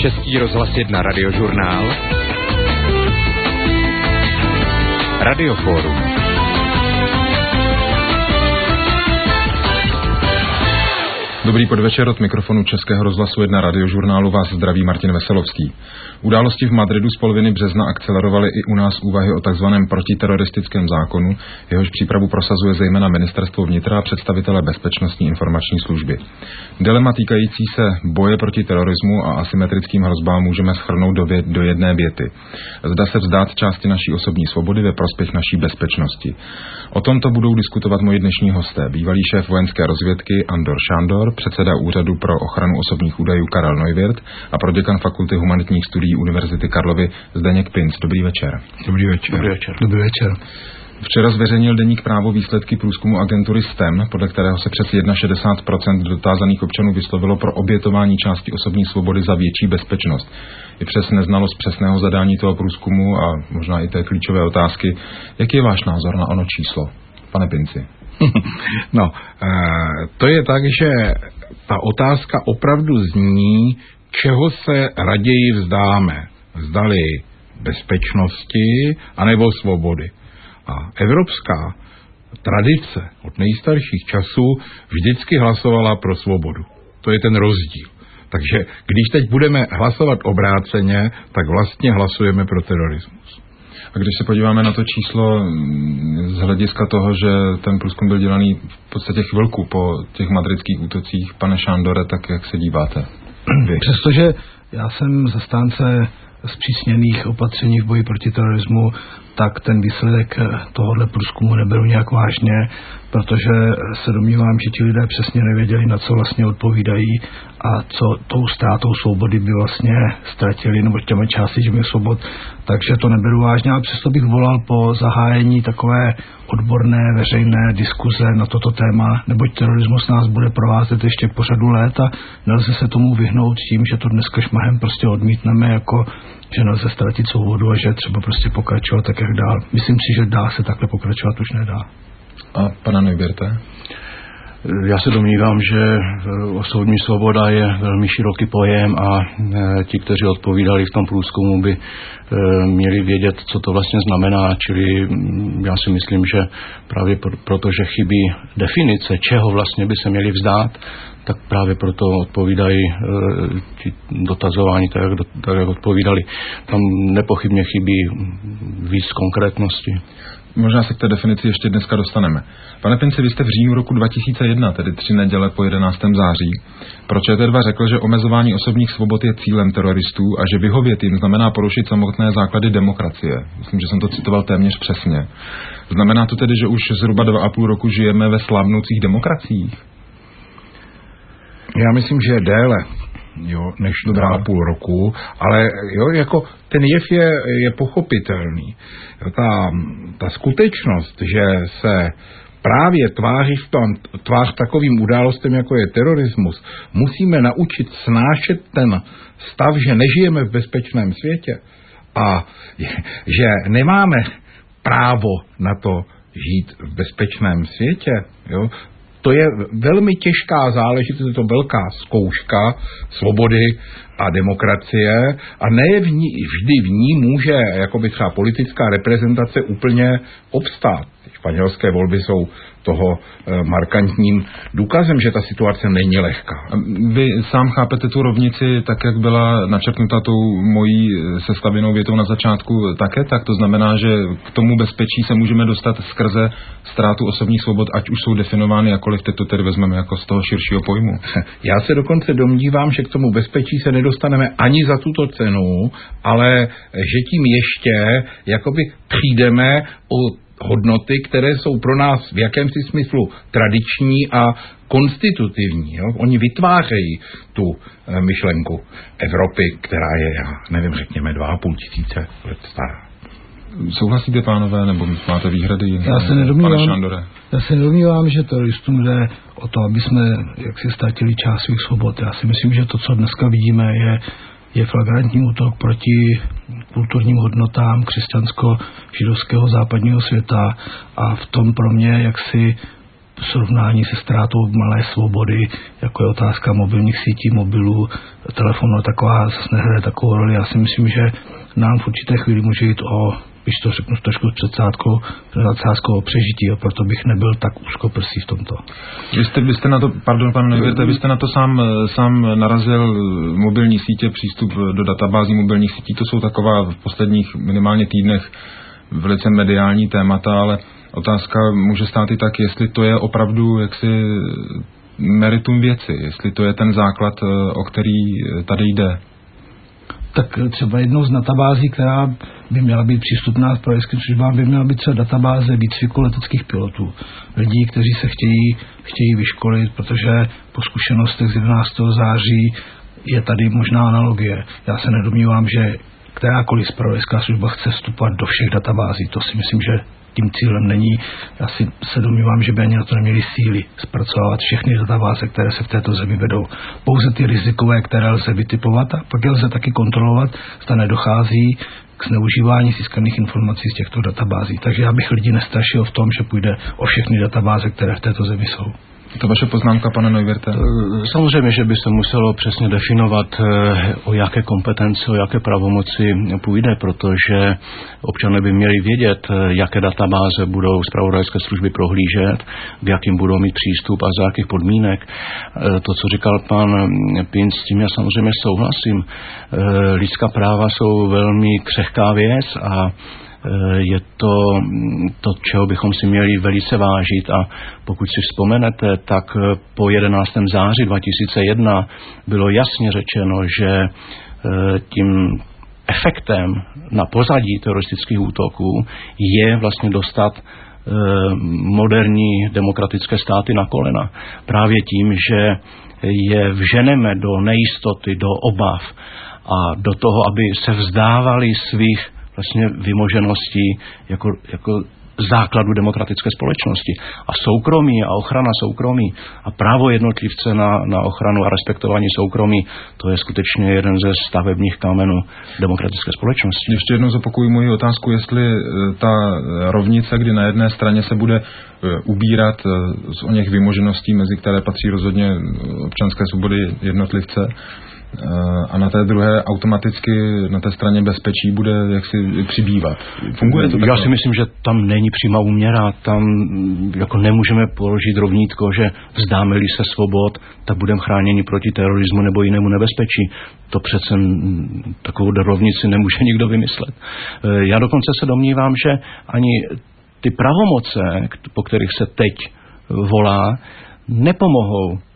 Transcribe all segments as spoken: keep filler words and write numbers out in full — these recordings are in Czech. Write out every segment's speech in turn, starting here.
Český rozhlas jedna radiožurnál, Radioforum. Dobrý podvečer, od mikrofonu Českého rozhlasu jedna radiožurnálu vás zdraví Martin Veselovský. Události v Madridu z poloviny března akcelerovaly i u nás úvahy o takzvaném protiteroristickém zákonu, jehož přípravu prosazuje zejména Ministerstvo vnitra a představitelé Bezpečnostní informační služby. Dilema týkající se boje proti terorismu a asymetrickým hrozbám můžeme shrnout do, vě- do jedné věty. Zda se vzdát části naší osobní svobody ve prospěch naší bezpečnosti. O tomto budou diskutovat moji dnešní hosté. Bývalý šéf vojenské rozvědky Andor Šandor, předseda Úřadu pro ochranu osobních údajů Karel Neuwirth a proděkan Fakulty humanitních studií Univerzity Karlovy Zdeněk Pinc. Dobrý večer. Dobrý večer. Dobrý večer. Dobrý večer. Včera zveřejnil deník Právo výsledky průzkumu agentury S T E M, podle kterého se přes šedesát jedna procent dotázaných občanů vyslovilo pro obětování části osobní svobody za větší bezpečnost. I přes neznalost přesného zadání toho průzkumu a možná i té klíčové otázky, jaký je váš názor na ono číslo, pane Pinci? No, to je tak, že ta otázka opravdu zní, čeho se raději vzdáme. Zdali bezpečnosti anebo svobody. A evropská tradice od nejstarších časů vždycky hlasovala pro svobodu. To je ten rozdíl. Takže když teď budeme hlasovat obráceně, tak vlastně hlasujeme pro terorismus. A když se podíváme na to číslo z hlediska toho, že ten průzkum byl dělaný v podstatě chvilku po těch madridských útocích, pane Šandore, tak jak se díváte? Vy? Přestože já jsem zastánce zpřísněných opatření v boji proti terorismu, tak ten výsledek tohohle průzkumu neberu nějak vážně, protože se domnívám, že ti lidé přesně nevěděli, na co vlastně odpovídají a co tou ztrátou svobody by vlastně ztratili, nebo těmi částečemi svobod. Takže to neberu vážně, ale přesto bych volal po zahájení takové odborné veřejné diskuze na toto téma, neboť terorismus nás bude provázet ještě po řadu let a nelze se tomu vyhnout tím, že to dneska šmahem prostě odmítneme, jako že nelze ztratit svobodu a že třeba prostě pokračovat tak, jak dál. Myslím si, že dá se takhle pokračovat, už nedá. A pana Neuwirthe? Já se domnívám, že osobní svoboda je velmi široký pojem a ti, kteří odpovídali v tom průzkumu, by měli vědět, co to vlastně znamená. Čili já si myslím, že právě proto, že chybí definice, čeho vlastně by se měli vzdát, tak právě proto odpovídají ti dotazování, tak jak, tak jak odpovídali. Tam nepochybně chybí víc konkrétnosti. Možná se k té definici ještě dneska dostaneme. Pane Pinci, vy jste v říjnu roku dva tisíce jedna, tedy tři neděle po jedenáctého září, pro Č T dva řekl, že omezování osobních svobod je cílem teroristů a že vyhovět jim znamená porušit samotné základy demokracie. Myslím, že jsem to citoval téměř přesně. Znamená to tedy, že už zhruba dva a půl roku žijeme ve slavnoucích demokraciích? Já myslím, že je déle, jo, než dva a půl roku, ale jo, jako ten jev je, je pochopitelný. Ta, ta skutečnost, že se právě tváří v tom, tvář takovým událostem, jako je terorismus, musíme naučit snášet ten stav, že nežijeme v bezpečném světě a že nemáme právo na to žít v bezpečném světě, jo. To je velmi těžká záležitost, je to velká zkouška svobody a demokracie a ne v ní, vždy v ní může jakoby třeba politická reprezentace úplně obstát. Španělské volby jsou toho markantním důkazem, že ta situace není lehká. Vy sám chápete tu rovnici tak, jak byla načrtnuta tou mojí sestavěnou větou na začátku také, tak to znamená, že k tomu bezpečí se můžeme dostat skrze ztrátu osobních svobod, ať už jsou definovány jakkoliv, teď to tedy vezmeme jako z toho širšího pojmu. Já se dokonce domnívám, že k tomu bezpečí se nedostaneme ani za tuto cenu, ale že tím ještě jakoby přijdeme o hodnoty, které jsou pro nás v jakémsi smyslu tradiční a konstitutivní. Jo? Oni vytvářejí tu e, myšlenku Evropy, která je, já nevím, řekněme, dva a půl tisíce let stará. Souhlasíte, pánové, nebo máte výhrady? Já se nedomnívám, já se nedomnívám, že teroristům jde o to, aby jsme jaksi ztratili část svých svobod. Já si myslím, že to, co dneska vidíme, je je flagrantní útok proti kulturním hodnotám křesťansko-židovského západního světa a v tom pro mě jaksi srovnání se ztrátou malé svobody, jako je otázka mobilních sítí, mobilů, telefonu, taková zase nehraje takovou roli. Já si myslím, že nám v určité chvíli může jít o, když to řeknu trošku s předsázkou, předsázkou o přežití, a proto bych nebyl tak úzkoprsý v tomto. Vy jste, vy jste na to, pardon, pane Neuwirte, vy jste na to sám, sám narazil mobilní sítě, přístup do databází mobilních sítí, to jsou taková v posledních minimálně týdnech velice mediální témata, ale otázka může stát i tak, jestli to je opravdu jaksi meritum věci, jestli to je ten základ, o který tady jde. Tak třeba jednou z databází, která by měla být přístupná zpravodajským službám, by měla být třeba databáze výcviku leteckých pilotů. Lidí, kteří se chtějí, chtějí vyškolit, protože po zkušenostech z jedenáctého září je tady možná analogie. Já se nedomnívám, že kterákoliv zpravodajská služba chce vstupovat do všech databází. To si myslím, že tím cílem není. Já si se domnívám, že by ani na to neměli síly zpracovávat všechny databáze, které se v této zemi vedou. Pouze ty rizikové, které lze vytipovat, a pak je lze taky kontrolovat, zda nedochází k zneužívání získaných informací z těchto databází. Takže já bych lidi nestrašil v tom, že půjde o všechny databáze, které v této zemi jsou. To vaše poznámka, pane Neuwirte? Samozřejmě, že by se muselo přesně definovat, o jaké kompetence, o jaké pravomoci půjde, protože občané by měli vědět, jaké databáze budou zpravodajské služby prohlížet, k jakým budou mít přístup a za jakých podmínek. To, co říkal pan Pinc, s tím já samozřejmě souhlasím. Lidská práva jsou velmi křehká věc a je to to, čeho bychom si měli velice vážit, a pokud si vzpomenete, tak po jedenáctého září dva tisíce jedna bylo jasně řečeno, že tím efektem na pozadí teroristických útoků je vlastně dostat moderní demokratické státy na kolena. Právě tím, že je vženeme do nejistoty, do obav a do toho, aby se vzdávali svých vlastně vymožeností jako, jako základu demokratické společnosti. A soukromí a ochrana soukromí a právo jednotlivce na, na ochranu a respektování soukromí, to je skutečně jeden ze stavebních kamenů demokratické společnosti. Ještě jednou zopakuju moji otázku, jestli ta rovnice, kdy na jedné straně se bude ubírat z o něch vymožeností, mezi které patří rozhodně občanské svobody jednotlivce, a na té druhé automaticky na té straně bezpečí bude jaksi přibývat. Funguje to takhle? Já si myslím, že tam není přímá úměra, tam jako nemůžeme položit rovnítko, že vzdáme-li se svobod, tak budeme chráněni proti terorismu nebo jinému nebezpečí. To přece takovou rovnici nemůže nikdo vymyslet. Já dokonce se domnívám, že ani ty pravomoce, po kterých se teď volá, nepomohou e,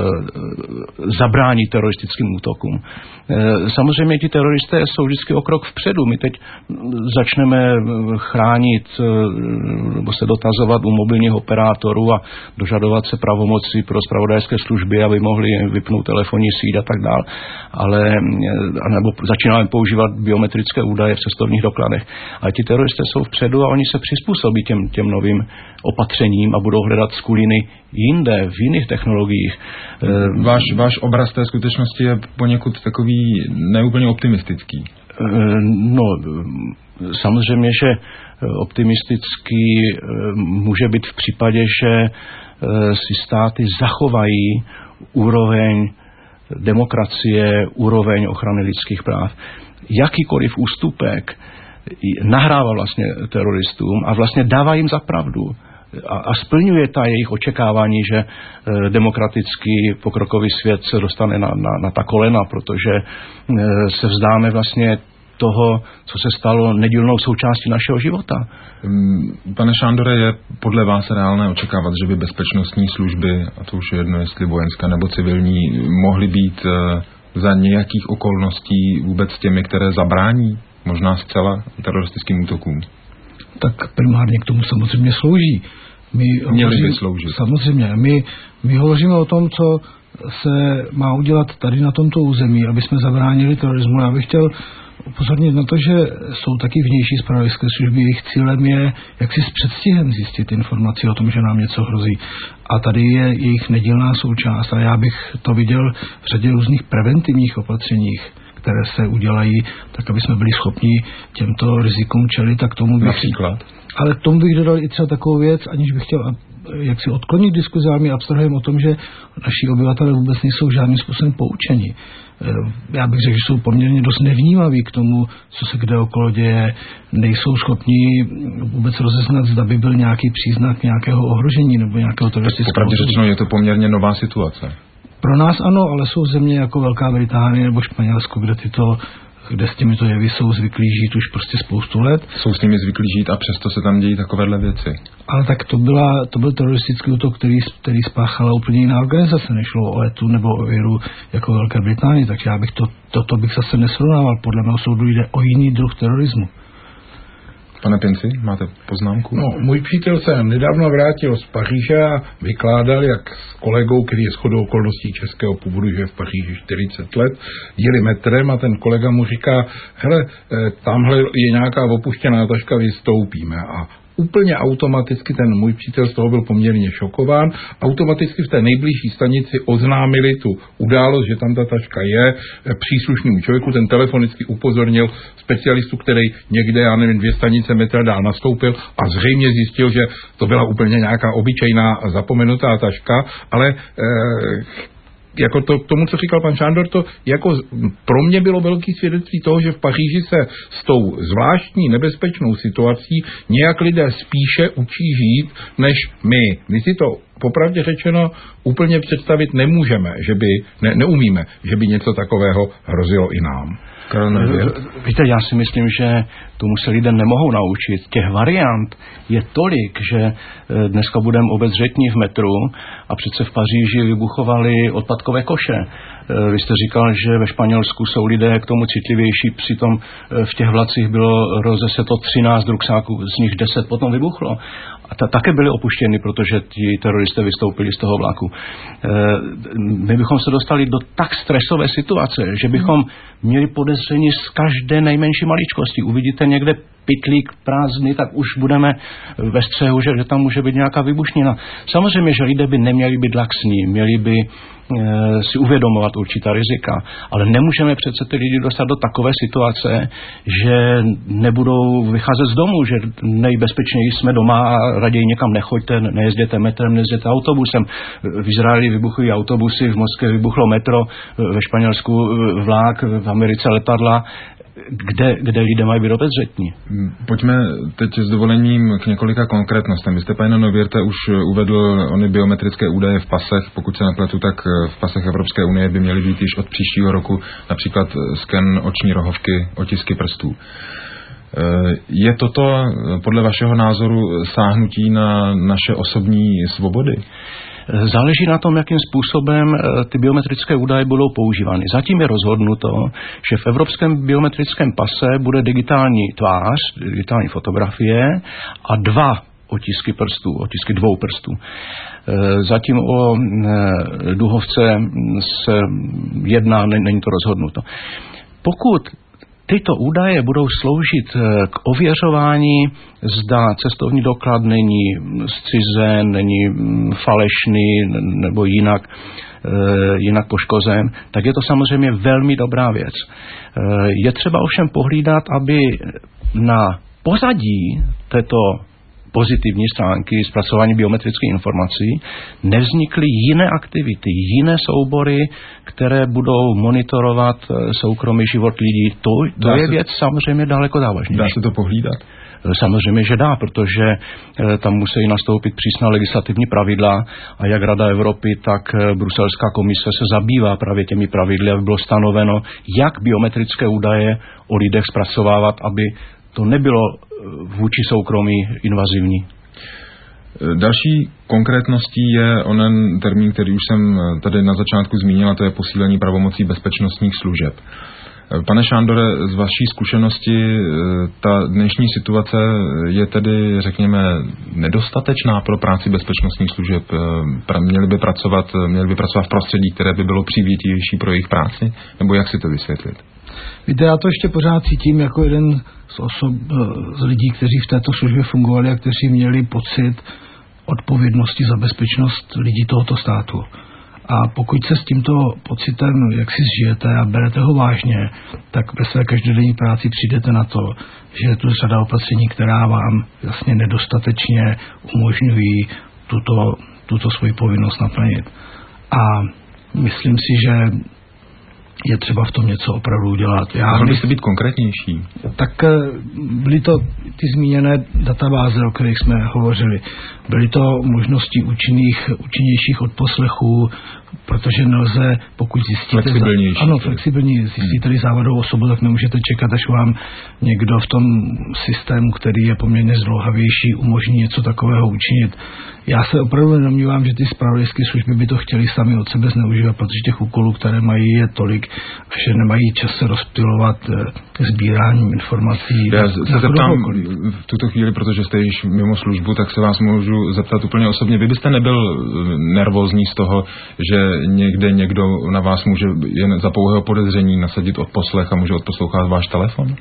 zabránit teroristickým útokům. E, samozřejmě ti teroristé jsou vždycky o krok vpředu. My teď začneme chránit e, nebo se dotazovat u mobilních operátorů a dožadovat se pravomocí pro zpravodajské služby, aby mohli vypnout telefonní síť a tak dále. Ale nebo začínáme používat biometrické údaje v cestovních dokladech. Ale ti teroristé jsou vpředu a oni se přizpůsobí těm, těm novým opatřením a budou hledat skuliny jinde, v jiných technologiích. Váš, váš obraz té skutečnosti je poněkud takový neúplně optimistický. No, samozřejmě, že optimistický může být v případě, že si státy zachovají úroveň demokracie, úroveň ochrany lidských práv. Jakýkoliv ústupek nahrává vlastně teroristům a vlastně dává jim za pravdu. A, a splňuje ta jejich očekávání, že e, demokratický pokrokový svět se dostane na, na, na ta kolena, protože e, se vzdáme vlastně toho, co se stalo nedílnou součástí našeho života. Pane Šándore, je podle vás reálné očekávat, že by bezpečnostní služby, a to už je jedno, jestli vojenská nebo civilní, mohly být e, za nějakých okolností vůbec těmi, které zabrání možná zcela teroristickým útokům? Tak primárně k tomu samozřejmě slouží. My Měli by sloužit. Samozřejmě. My, my hovoříme o tom, co se má udělat tady na tomto území, aby jsme zabránili terorismu. Já bych chtěl upozornit na to, že jsou taky vnější zpravodajské služby. Jejich cílem je, jak si s předstihem zjistit informaci o tom, že nám něco hrozí. A tady je jejich nedílná součást. A já bych to viděl v řadě různých preventivních opatřeních, které se udělají, tak aby jsme byli schopni těmto rizikům čelit, tak tomu bych... Například? Ale k tomu bych dodal i třeba takovou věc, aniž bych chtěl jak si odklonit diskuzi, ale my abstrahujeme o tom, že naši obyvatelé vůbec nejsou žádným způsobem poučeni. Já bych řekl, že jsou poměrně dost nevnímaví k tomu, co se kde okolo děje, nejsou schopni vůbec rozeznat, zda by byl nějaký příznak nějakého ohrožení nebo nějakého teroristického. Popravdě řečeno, je to poměrně nová situace. Pro nás ano, ale jsou země jako Velká Británie nebo Španělsko, kde tyto kde s těmito jevy jsou zvyklí žít už prostě spoustu let. Jsou s nimi zvyklí žít a přesto se tam dějí takovéhle věci. Ale tak to, byla, to byl teroristický útok, který, který spáchala úplně jiná organizace. Nešlo o ETU nebo o IRU jako Velké Británii, takže já bych to, to, to bych zase nesrovnával. Podle mého soudu jde o jiný druh terorismu. Pane Pinci, máte poznámku? No, můj přítel se nedávno vrátil z Paříže a vykládal, jak s kolegou, který je shodou okolností českého původu, že je v Paříži čtyřicet let, jeli metrem a ten kolega mu říká, hele, tamhle je nějaká opuštěná taška, vystoupíme. A úplně automaticky, ten můj přítel z toho byl poměrně šokován, automaticky v té nejbližší stanici oznámili tu událost, že tam ta taška je, příslušnému člověku, ten telefonicky upozornil specialistu, který někde, já nevím, dvě stanice metra dál nastoupil a zřejmě zjistil, že to byla úplně nějaká obyčejná zapomenutá taška, ale e, jako to, tomu, co říkal pan Šándor, to jako pro mě bylo velký svědectví toho, že v Paříži se s tou zvláštní nebezpečnou situací nějak lidé spíše učí žít, než my. My si to popravdě řečeno úplně představit nemůžeme, že by, ne, neumíme, že by něco takového hrozilo i nám. Víte, já si myslím, že tomu se lidé nemohou naučit. Těch variant je tolik, že dneska budeme obezřetní v metru a přece v Paříži vybuchovaly odpadkové koše. Vy jste říkal, že ve Španělsku jsou lidé k tomu citlivější, přitom v těch vlacích bylo rozeseto třináct ruksáků, z nich deset potom vybuchlo. A ta, také byly opuštěny, protože ti teroristé vystoupili z toho vlaku. E, my bychom se dostali do tak stresové situace, že bychom měli podezření z každé nejmenší maličkosti. Uvidíte někde pytlík prázdný, tak už budeme ve střehu, že, že tam může být nějaká výbušnina. Samozřejmě, že lidé by neměli být laxní, měli by e, si uvědomovat určitá rizika, ale nemůžeme přece ty lidi dostat do takové situace, že nebudou vycházet z domu, že nejbezpečněji jsme doma a raději někam nechoďte, nejezděte metrem, nejezděte autobusem. V Izraeli vybuchují autobusy, v Moskvě vybuchlo metro, ve Španělsku vlák, v Americe letadla. Kde, kde lidé mají být obezřetní. Pojďme teď s dovolením k několika konkrétnostem. Vy jste, pane Nověrte, už uvedl ony biometrické údaje v pasech. Pokud se nepletu, tak v pasech Evropské unie by měly být již od příštího roku například sken oční rohovky, otisky prstů. Je toto podle vašeho názoru sáhnutí na naše osobní svobody? Záleží na tom, jakým způsobem ty biometrické údaje budou používány. Zatím je rozhodnuto, že v evropském biometrickém pase bude digitální tvář, digitální fotografie a dva otisky prstů, otisky dvou prstů. Zatím o duhovce se jedná, není to rozhodnuto. Pokud tyto údaje budou sloužit k ověřování, zda cestovní doklad není zcizen, není falešný nebo jinak, jinak poškozen, tak je to samozřejmě velmi dobrá věc. Je třeba ovšem pohlídat, aby na pozadí této pozitivní stránky zpracování biometrických informací nevznikly jiné aktivity, jiné soubory, které budou monitorovat soukromý život lidí. To, to je se, věc samozřejmě daleko závažnější. Dá se to pohlídat? Samozřejmě, že dá, protože tam musí nastoupit přísná legislativní pravidla a jak Rada Evropy, tak Bruselská komise se zabývá právě těmi pravidly, aby bylo stanoveno, jak biometrické údaje o lidech zpracovávat, aby to nebylo vůči soukromí invazivní. Další konkrétností je onen termín, který už jsem tady na začátku zmínil, a to je posílení pravomocí bezpečnostních služeb. Pane Šándore, z vaší zkušenosti ta dnešní situace je tedy, řekněme, nedostatečná pro práci bezpečnostních služeb? Měli by pracovat, měli by pracovat v prostředí, které by bylo přívětivější pro jejich práci? Nebo jak si to vysvětlit? Víte, já to ještě pořád cítím jako jeden z osob, z lidí, kteří v této službě fungovali a kteří měli pocit odpovědnosti za bezpečnost lidí tohoto státu. A pokud se s tímto pocitem jak si zžijete a berete ho vážně, tak ve své každodenní práci přijdete na to, že je tu řada opatření, která vám jasně nedostatečně umožňují tuto, tuto svoji povinnost naplnit. A myslím si, že je třeba v tom něco opravdu udělat. Já Mohl byste být konkrétnější? Tak byly to ty zmíněné databáze, o kterých jsme hovořili. Byly to možnosti účinných, účinnějších odposlechů, protože nelze, pokud zjistíte... Flexibilnější. Ano, flexibilní. Zjistíte hmm. závadovou osobu, tak nemůžete čekat, až vám někdo v tom systému, který je poměrně zdlouhavější, umožní něco takového učinit. Já se opravdu nedomnívám, že ty zpravodajské služby by to chtěli sami od sebe zneužívat, protože těch úkolů, které mají, je tolik, že nemají čas se rozptylovat sbíráním informací. Já se zeptám v tuto chvíli, protože jste již mimo službu, tak se vás můžu zeptat úplně osobně. Vy byste nebyl nervózní z toho, že někde někdo na vás může jen za pouhého podezření nasadit odposlech a může odposlouchat váš telefon?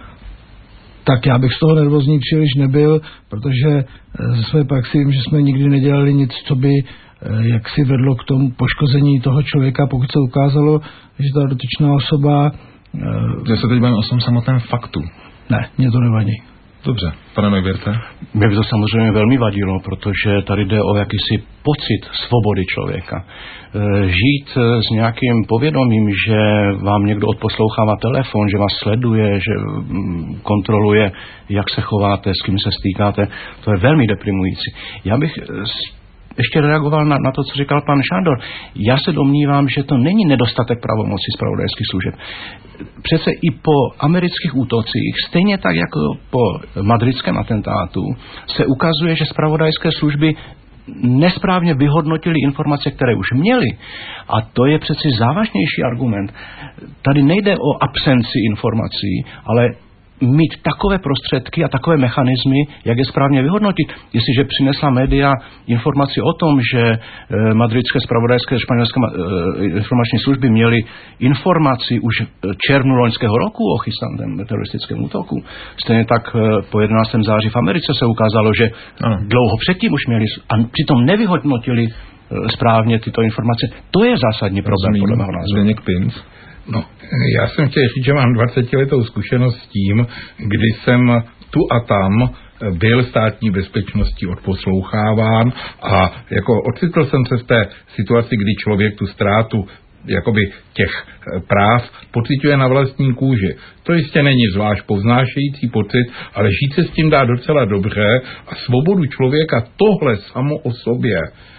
Tak já bych z toho nervózní příliš nebyl, protože ze své praxi vím, že jsme nikdy nedělali nic, co by jak si vedlo k tomu poškození toho člověka, pokud se ukázalo, že ta dotyčná osoba... Já se teď bavím o tom samotném faktu. Ne, mě to nevadí. Dobře, pane Neuwirte. Mě by to samozřejmě velmi vadilo, protože tady jde o jakýsi pocit svobody člověka. Žít s nějakým povědomím, že vám někdo odposlouchává telefon, že vás sleduje, že kontroluje, jak se chováte, s kým se stýkáte, to je velmi deprimující. Já bych ještě reagoval na, na to, co říkal pan Šándor. Já se domnívám, že to není nedostatek pravomocí zpravodajských služeb. Přece i po amerických útocích, stejně tak jako po madridském atentátu, se ukazuje, že zpravodajské služby nesprávně vyhodnotili informace, které už měli. A to je přeci závažnější argument. Tady nejde o absenci informací, ale mít takové prostředky a takové mechanismy, jak je správně vyhodnotit. Jestliže přinesla média informaci o tom, že madridské zpravodajské španělské informační služby měly informaci už červnu loňského roku o chystaném teroristickém útoku. Stejně tak po jedenáctého září v Americe se ukázalo, že ano. dlouho předtím už měli a přitom nevyhodnotili správně tyto informace. To je zásadní problém, podle mého názoru. Zdeněk Pinc. No, já jsem chtěl říct, že mám dvacetiletou zkušenost s tím, kdy jsem tu a tam byl státní bezpečností odposloucháván a jako ocitl jsem se v té situaci, kdy člověk tu ztrátu jakoby těch práv pociťuje na vlastní kůži. To jistě není zvlášť povznášející pocit, ale žít se s tím dá docela dobře a svobodu člověka tohle samo o sobě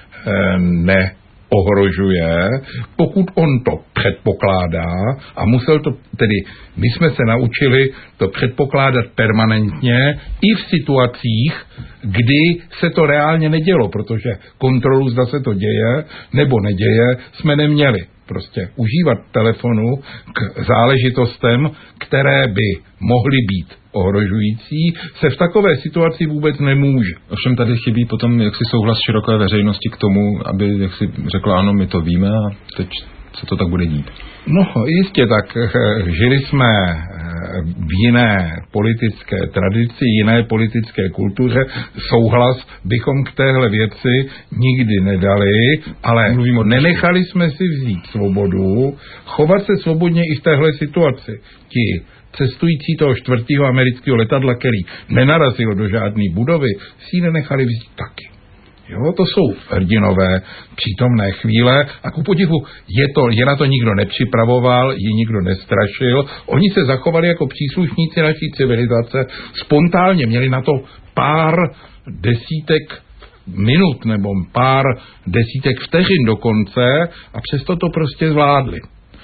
ne ohrožuje, pokud on to předpokládá a musel to, tedy my jsme se naučili to předpokládat permanentně i v situacích, kdy se to reálně nedělo, protože kontrolu, zda se to děje nebo neděje, jsme neměli. Prostě užívat telefonu k záležitostem, které by mohly být ohrožující, se v takové situaci vůbec nemůže. Ovšem tady chybí potom jaksi souhlas široké veřejnosti k tomu, aby jaksi řekla, ano, my to víme a teď se to tak bude dít. No jistě, tak žili jsme v jiné politické tradici, jiné politické kultuře. Souhlas bychom k téhle věci nikdy nedali, ale nenechali jsme si vzít svobodu, chovat se svobodně i v téhle situaci. Ti cestující toho čtvrtého amerického letadla, který nenarazil do žádné budovy, si ji nenechali vzít taky. Jo, to jsou hrdinové přítomné chvíle a ku podivu je, to, je na to nikdo nepřipravoval, ji nikdo nestrašil. Oni se zachovali jako příslušníci naší civilizace, spontánně měli na to pár desítek minut nebo pár desítek vteřin dokonce a přesto to prostě zvládli.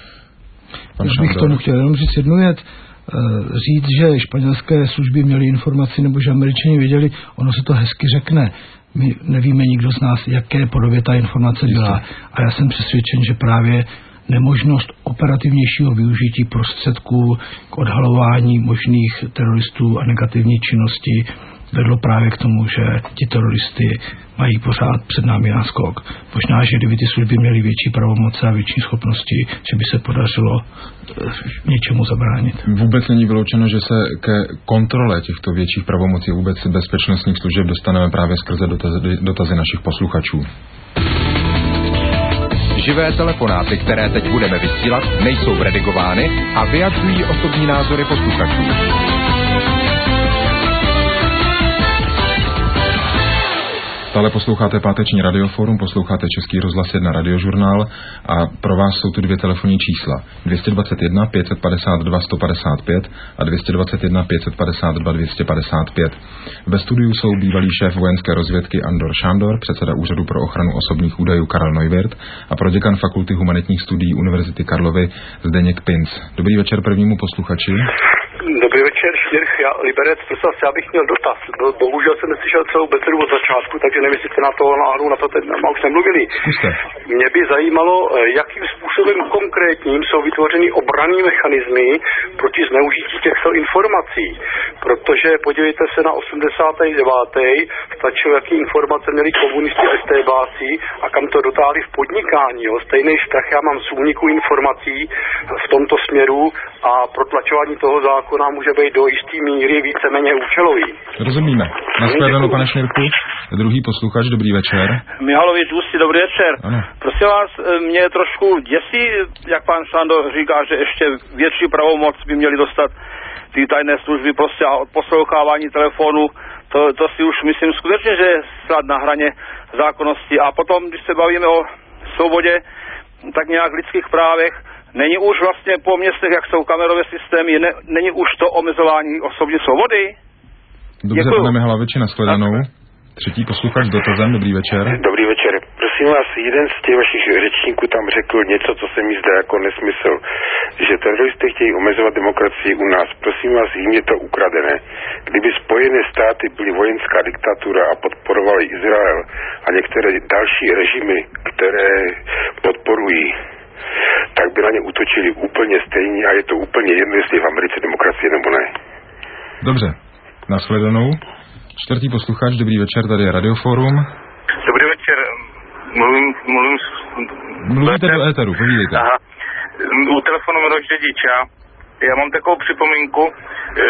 Já bych tomu chtěl jenom říct jednu věc. Říct, že španělské služby měly informaci nebo že Američani věděli, ono se to hezky řekne. My nevíme nikdo z nás, jaké podobě ta informace byla. A já jsem přesvědčen, že právě nemožnost operativnějšího využití prostředků k odhalování možných teroristů a negativní činnosti vedlo právě k tomu, že ti teroristy mají pořád před námi náskok. Možná, že kdyby ty služby měly větší pravomoce a větší schopnosti, že by se podařilo něčemu zabránit. Vůbec není vyloučeno, že se ke kontrole těchto větších pravomocí vůbec bezpečnostních služeb dostaneme právě skrze dotazy, dotazy našich posluchačů. Živé telefonáty, které teď budeme vysílat, nejsou redigovány a vyjadřují osobní názory posluchačů. Stále posloucháte páteční radioforum, posloucháte Český rozhlas jedna radiožurnál a pro vás jsou tu dvě telefonní čísla. dvě stě dvacet jedna pět set padesát dva sto padesát pět a dvě stě dvacet jedna pět set padesát dva dvě stě padesát pět. Ve studiu jsou bývalý šéf vojenské rozvědky Andor Šándor, předseda Úřadu pro ochranu osobních údajů Karel Neuwirth a proděkan Fakulty humanitních studií Univerzity Karlovy Zdeněk Pinc. Dobrý večer prvnímu posluchači. Dobrý večer, Štěrch, já Liberec, prosím vás, já bych měl dotaz. Bohužel jsem neslyšel celou besedu od začátku, takže nevím, jestli jste na to náhodou na to teď už nemluvili. Zkuste. Mě by zajímalo, jakým způsobem konkrétním jsou vytvořeny obranné mechanismy proti zneužití těchto informací. Protože podívejte se na osmdesátý devátý stačilo, jaký informace měli komunisti a estébáci a kam to dotáhli v podnikání. Jo. Stejný strach já mám z úniku informací v tomto směru a protlačování toho zákona může být do jistý míry víceméně účelový. Rozumíme. Naschledanou, pane Šmirku. Druhý posluchač, dobrý večer. Mihalovič Ústí, dobrý večer. Ano. Prosím vás, mě trošku děsí, jak pan Šándor říká, že ještě větší pravomoc by měli dostat ty tajné služby prostě a odposlouchávání telefonu. To, to si už myslím skutečně, že je snad na hraně zákonnosti. A potom, když se bavíme o svobodě, tak nějak lidských právech, není už vlastně po městech, jak jsou kamerové systémy, ne, není už to omezování osobní svobody? Dobře, Děkuju. Pane Mihlaviči, nashledanou. Třetí posluchač s dotazem, dobrý večer. Dobrý večer. Prosím vás, jeden z těch vašich řečníků tam řekl něco, co se mi zdá jako nesmysl, že teroristé chtějí omezovat demokracii u nás. Prosím vás, jim je to ukradené. Kdyby Spojené státy byly vojenská diktatura a podporovaly Izrael a některé další režimy, které podporují, tak by na ně útočili úplně stejně a je to úplně jedno, jestli v Americe demokracie nebo ne. Dobře, nashledanou. Čtvrtý posluchač, dobrý večer, tady je Radioforum. Dobrý večer, mluvím... mluvím Mluvíte do éteru, povídejte. Aha, u telefonu Miloš Dědič, já, já mám takovou připomínku, e,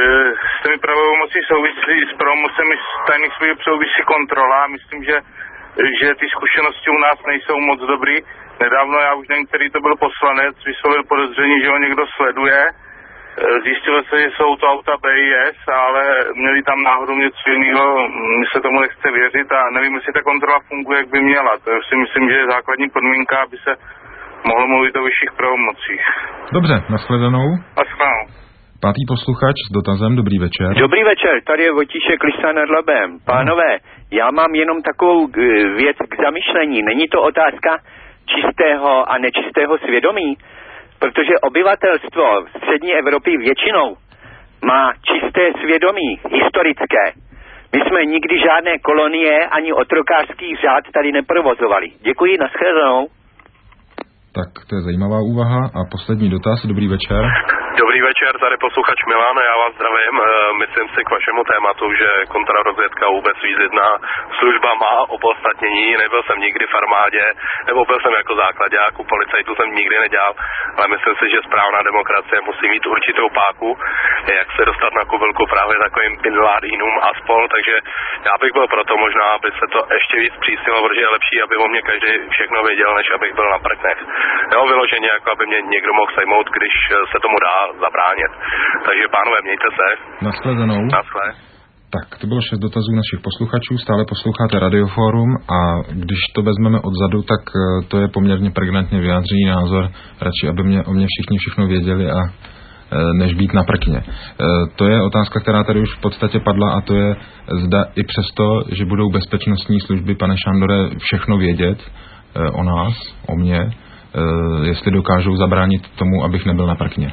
s těmi pravomocí souvisí, s pravomocemi tajných služeb souvisí kontrola a myslím, že, že ty zkušenosti u nás nejsou moc dobrý. Nedávno, já už nevím, který to byl poslanec, vyslovil podezření, že ho někdo sleduje. Zjistilo se, že jsou to auta B I S, ale měli tam náhodou něco jiného, mi se tomu nechce věřit a nevím, jestli ta kontrola funguje, jak by měla. To si myslím, že je základní podmínka, aby se mohlo mluvit o vyšších pravomocích. Dobře, nashledanou. Nashledanou. Pátý posluchač s dotazem, dobrý večer. Dobrý večer, tady je Vojtíšek Lista nad Labem. Pánové, já mám jenom takovou věc k zamyšlení. Není to otázka čistého a nečistého svědomí? Protože obyvatelstvo střední Evropy většinou má čisté svědomí, historické. My jsme nikdy žádné kolonie ani otrokářský řád tady neprovozovali. Děkuji, nashledanou. Tak, to je zajímavá úvaha. A poslední dotaz, dobrý večer. Dobrý večer, tady posluchač Milan, já vás zdravím. Myslím si k vašemu tématu, že kontrarozvědka vůbec výzvědná služba má opodstatnění. Nebyl jsem nikdy v armádě, nebo byl jsem jako základák, u policajtů jsem nikdy nedělal, ale myslím si, že správná demokracie musí mít určitou páku, jak se dostat na kubelku právě takovým Bin Ladenům a spol, takže já bych byl proto možná, aby se to ještě víc přísnilo, protože je lepší, aby o mě každý všechno věděl, než abych byl na prknech. Jo, vyloženě, jako aby mě někdo mohl sejmout, když se tomu dá zabránit. Takže pánové, mějte se. Nashledanou. Naschle. Tak, to bylo šest dotazů našich posluchačů, stále posloucháte Radioforum a když to vezmeme odzadu, tak to je poměrně pregnantně vyjádřený názor, radši, aby mě, o mě všichni všechno věděli a než být na prkně. To je otázka, která tady už v podstatě padla a to je, zda i přesto, že budou bezpečnostní služby, pane Šándore, všechno vědět o nás, o mě, jestli dokážou zabránit tomu, abych nebyl na prkně.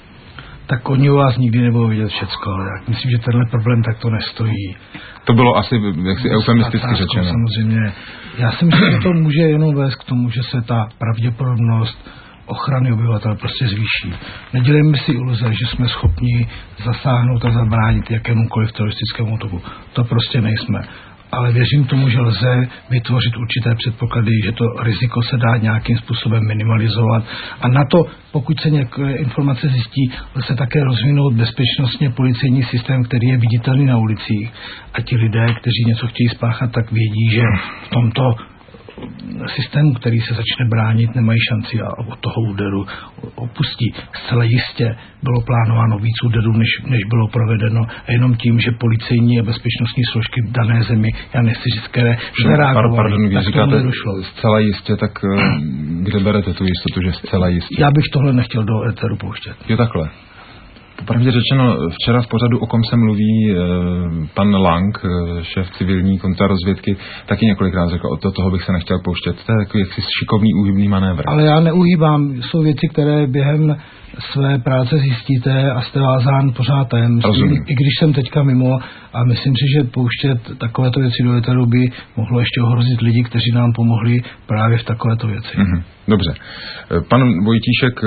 Tak oni u vás nikdy nebudou vidět všecko, ale já myslím, že tenhle problém takto nestojí. To bylo asi jaksi eufemisticky řečeno. Samozřejmě. Já si myslím, že to může jenom vést k tomu, že se ta pravděpodobnost ochrany obyvatel prostě zvýší. Nedělejme si iluze, že jsme schopni zasáhnout a zabránit jakémukoliv teroristickému útoku. To prostě nejsme. Ale věřím tomu, že lze vytvořit určité předpoklady, že to riziko se dá nějakým způsobem minimalizovat. A na to, pokud se nějaké informace zjistí, lze také rozvinout bezpečnostně policejní systém, který je viditelný na ulicích. A ti lidé, kteří něco chtějí spáchat, tak vědí, že v tomto systému, který se začne bránit, nemají šanci a od toho úderu opustí. Zcela jistě bylo plánováno víc úderů, než, než bylo provedeno a jenom tím, že policejní a bezpečnostní složky v dané zemi, já nechci říct, které nereagovaly, pardon, tak říkáte, tomu nedošlo. Zcela jistě, tak kde berete tu jistotu, že zcela jistě? Já bych tohle nechtěl do éteru pouštět. Jo, takhle. Popravdě řečeno, včera v pořadu, o kom se mluví, pan Lang, šéf civilní kontrarozvědky, taky několikrát řekl, od toho bych se nechtěl pouštět. To je takový jaksi šikovný, úhybný manévr. Ale já neuhýbám. Jsou věci, které během své práce zjistíte a jste vázán pořád tajemství. I když jsem teďka mimo a myslím si, že pouštět takovéto věci do éteru by mohlo ještě ohrozit lidi, kteří nám pomohli právě v takovéto věci. Mm-hmm. Dobře. Pan Vojtíšek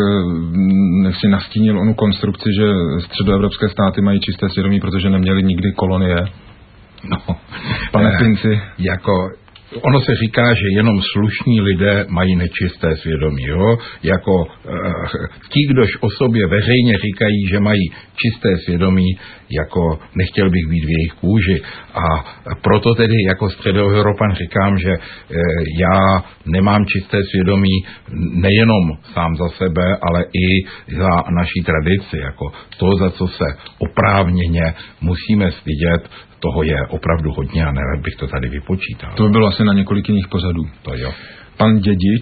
si nastínil onu konstrukci, že středoevropské státy mají čisté svědomí, protože neměli nikdy kolonie. No, pane Pinci. Jako ono se říká, že jenom slušní lidé mají nečisté svědomí, jo? Jako uh, ti, kdož o sobě veřejně říkají, že mají čisté svědomí, jako nechtěl bych být v jejich kůži. A proto tedy jako středoevropan říkám, že uh, já nemám čisté svědomí nejenom sám za sebe, ale i za naší tradici. Jako to, za co se oprávněně musíme stydět, toho je opravdu hodně a nerad bych to tady vypočítal. To by bylo asi na několik jiných pořadů. To jo. Pan Dědič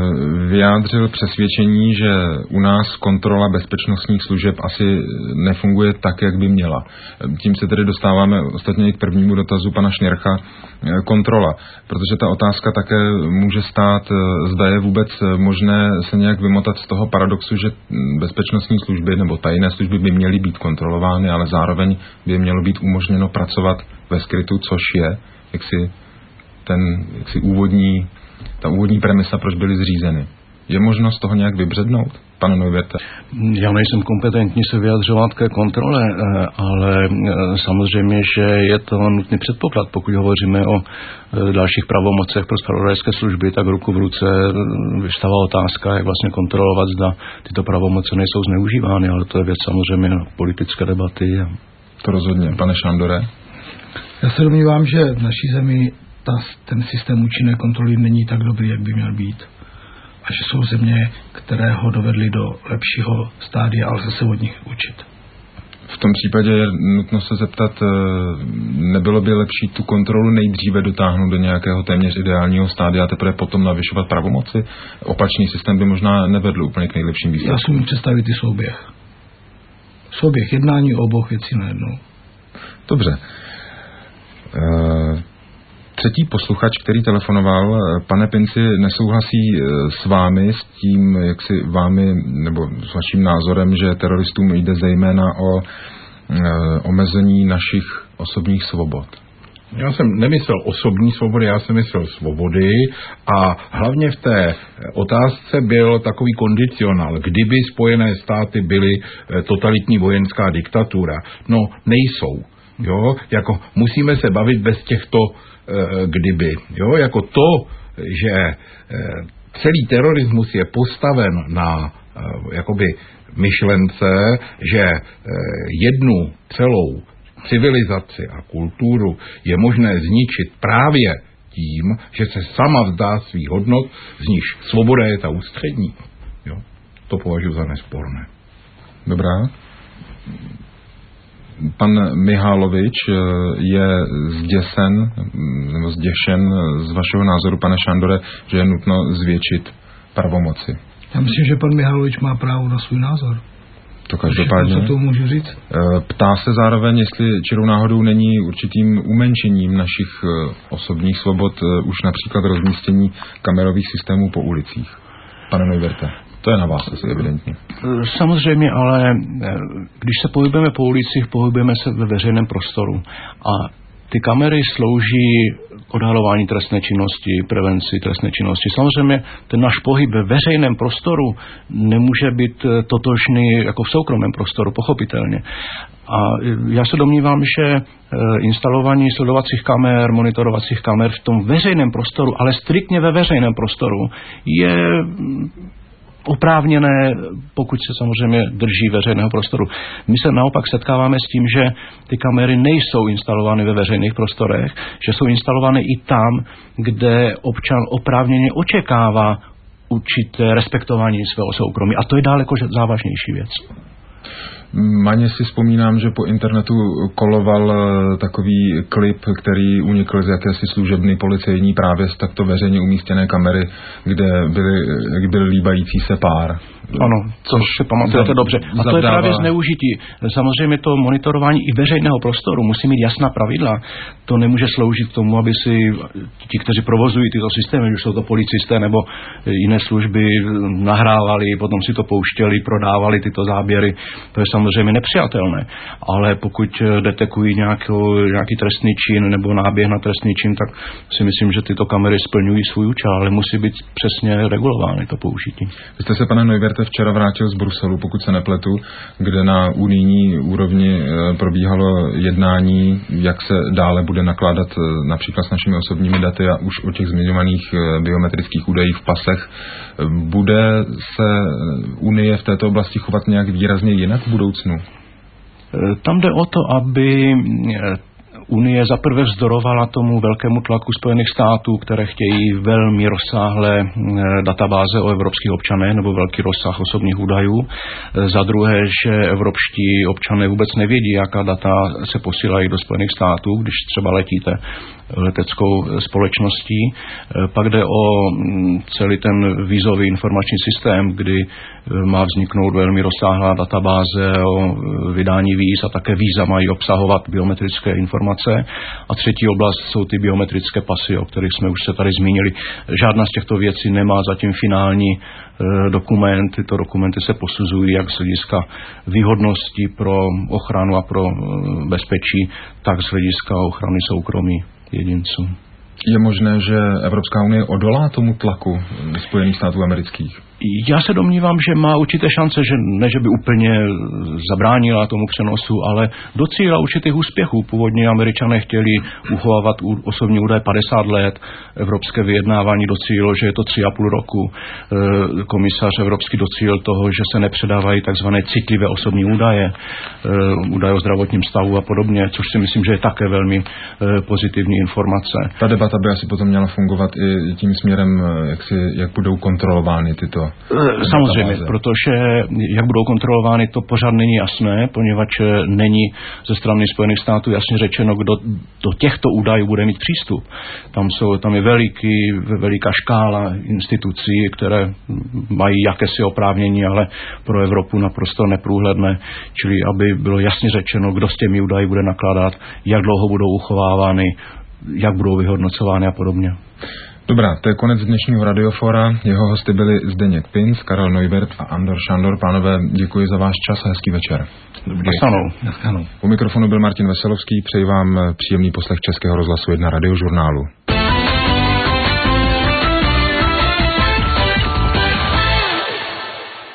vyjádřil přesvědčení, že u nás kontrola bezpečnostních služeb asi nefunguje tak, jak by měla. Tím se tedy dostáváme ostatně i k prvnímu dotazu pana Šněrcha. Kontrola, protože ta otázka také může stát, zda je vůbec možné se nějak vymotat z toho paradoxu, že bezpečnostní služby nebo tajné služby by měly být kontrolovány, ale zároveň by mělo být umožněno pracovat ve skrytu, což je jaksi ten jaksi úvodní ta úvodní premisa, proč byly zřízeny. Je možnost toho nějak vybřednout, pane Neuwirte? Já nejsem kompetentní se vyjadřovat ke kontrole, ale samozřejmě, že je to nutný předpoklad. Pokud hovoříme o dalších pravomocech pro zpravodajské služby, tak ruku v ruce vystává otázka, jak vlastně kontrolovat, zda tyto pravomoce nejsou zneužívány, ale to je věc samozřejmě na politické debaty. To rozhodně. Pane Šandore? Já se domnívám, že v naší zemi Ta, ten systém účinné kontroly není tak dobrý, jak by měl být. A že jsou země, které ho dovedly do lepšího stádia, ale zase od nich učit. V tom případě je nutno se zeptat, nebylo by lepší tu kontrolu nejdříve dotáhnout do nějakého téměř ideálního stádia a teprve potom navyšovat pravomoci? Opačný systém by možná nevedl úplně k nejlepším výsledkům. Já si můžu představit i souběh. Souběh jednání o obou věcí najednou. Dobře. Uh... Třetí posluchač, který telefonoval, pane Pinci, nesouhlasí s vámi, s tím, jak si vámi, nebo s vaším názorem, že teroristům jde zejména o e, omezení našich osobních svobod. Já jsem nemyslel osobní svobody, já jsem myslel svobody a hlavně v té otázce byl takový kondicionál. Kdyby Spojené státy byly totalitní vojenská diktatura? No, nejsou. Jo? Jako musíme se bavit bez těchto kdyby. Jo? Jako to, že celý terorismus je postaven na jakoby myšlence, že jednu celou civilizaci a kulturu je možné zničit právě tím, že se sama vzdá svých hodnot, z nichž svoboda je ta ústřední. Jo? To považuji za nesporné. Dobrá. Pan Mihálovič je zděsen, nebo zděšen z vašeho názoru, pane Šandore, že je nutno zvětšit pravomoci. Já myslím, že pan Mihálovič má právo na svůj názor. To každopádně. Co to můžu říct? Ptá se zároveň, jestli čirou náhodou není určitým umenšením našich osobních svobod už například rozmístění kamerových systémů po ulicích. Pane Neuwirte. To je na vás asi evidentně. Samozřejmě, ale když se pohybujeme po ulicích, pohybujeme se ve veřejném prostoru. A ty kamery slouží k odhalování trestné činnosti, prevenci trestné činnosti. Samozřejmě ten náš pohyb ve veřejném prostoru nemůže být totožný jako v soukromém prostoru, pochopitelně. A já se domnívám, že instalování sledovacích kamer, monitorovacích kamer v tom veřejném prostoru, ale striktně ve veřejném prostoru, je oprávněné, pokud se samozřejmě drží veřejného prostoru. My se naopak setkáváme s tím, že ty kamery nejsou instalovány ve veřejných prostorech, že jsou instalovány i tam, kde občan oprávněně očekává určité respektování svého soukromí. A to je daleko závažnější věc. Maně si vzpomínám, že po internetu koloval takový klip, který unikl z jakési služebny policejní právě z takto veřejně umístěné kamery, kde byly, byl líbající se pár. Ano, to si pamatujete dobře. A to je právě zneužití. Samozřejmě to monitorování i veřejného prostoru musí mít jasná pravidla. To nemůže sloužit k tomu, aby si ti, kteří provozují tyto systémy, už jsou to policisté nebo jiné služby, nahrávali, potom si to pouštěli, prodávali tyto záběry. To je samozřejmě nepřijatelné. Ale pokud detekují nějakou, nějaký trestný čin nebo náběh na trestný čin, tak si myslím, že tyto kamery splňují svůj účel, ale musí být přesně regulovány to použití. Vy jste se, pane Neuberte, včera vrátil z Bruselu, pokud se nepletu, kde na unijní úrovni probíhalo jednání, jak se dále bude nakládat například s našimi osobními daty a už o těch zmiňovaných biometrických údajích v pasech. Bude se Unie v této oblasti chovat nějak výrazně jinak v budoucnu? Tam jde o to, aby Unie zaprvé vzdorovala tomu velkému tlaku Spojených států, které chtějí velmi rozsáhlé databáze o evropských občanech nebo velký rozsah osobních údajů. Za druhé, že evropští občané vůbec nevědí, jaká data se posílají do Spojených států, když třeba letíte leteckou společností. Pak jde o celý ten vízový informační systém, kdy má vzniknout velmi rozsáhlá databáze o vydání víz a také víza mají obsahovat biometrické informace. A třetí oblast jsou ty biometrické pasy, o kterých jsme už se tady zmínili. Žádná z těchto věcí nemá zatím finální e, dokument. Tyto dokumenty se posuzují jak z hlediska výhodnosti pro ochranu a pro e, bezpečí, tak z hlediska ochrany soukromí jedinců. Je možné, že Evropská unie odolá tomu tlaku Spojených států amerických? Já se domnívám, že má určité šance, že ne, že by úplně zabránila tomu přenosu, ale docílila určitých úspěchů. Původně Američané chtěli uchovávat osobní údaje padesát let, evropské vyjednávání docílilo, že je to tři a půl roku. Komisař evropský docílil toho, že se nepředávají takzvané citlivé osobní údaje, údaje o zdravotním stavu a podobně, což si myslím, že je také velmi pozitivní informace. Ta debata by asi potom měla fungovat i tím směrem, jak, si, jak budou kontrolovány tyto Samozřejmě, protože jak budou kontrolovány, to pořád není jasné, poněvadž není ze strany Spojených států jasně řečeno, kdo do těchto údajů bude mít přístup. Tam, jsou, tam je veliký, veliká škála institucí, které mají jakési oprávnění, ale pro Evropu naprosto neprůhledné, čili aby bylo jasně řečeno, kdo s těmi údaji bude nakládat, jak dlouho budou uchovávány, jak budou vyhodnocovány a podobně. Dobrá, to je konec dnešního Radiofora. Jeho hosty byli Zdeněk Pinc, Karel Neubert a Andor Šandor. Pánové, děkuji za váš čas a hezký večer. Dobrý. U mikrofonu byl Martin Veselovský. Přeji vám příjemný poslech Českého rozhlasu jedna radiožurnálu.